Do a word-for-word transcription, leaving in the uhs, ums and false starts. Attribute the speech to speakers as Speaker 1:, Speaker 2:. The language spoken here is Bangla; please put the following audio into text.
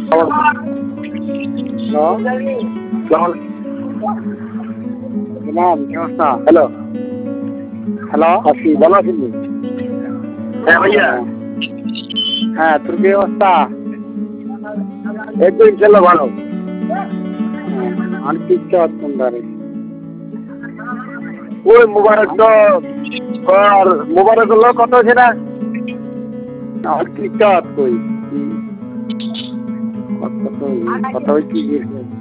Speaker 1: হ্যালো হ্যালো আসি ভালো আছেন? হ্যাঁ ভাইয়া। হ্যাঁ, তোর কি অবস্থা? একদম ইনশাল্লাহ ভালো। আর কি চাচ্ছেন ধরে? ওই মোবারক তো মোবারক হলো কত হয়েছে না? আর কি চাপ কই কত কত হয়েছে?